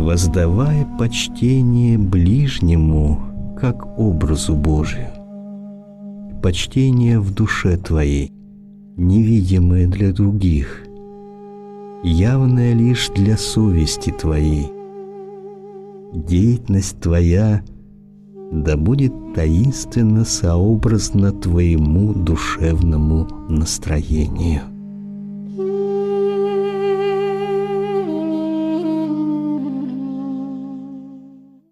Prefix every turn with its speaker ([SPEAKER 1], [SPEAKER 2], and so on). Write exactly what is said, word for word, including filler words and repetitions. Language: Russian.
[SPEAKER 1] воздавая почтение ближнему, как образу Божию. Почтение в душе твоей, невидимое для других, явное лишь для совести твоей. Деятельность твоя да будет таинственно сообразна твоему душевному настроению.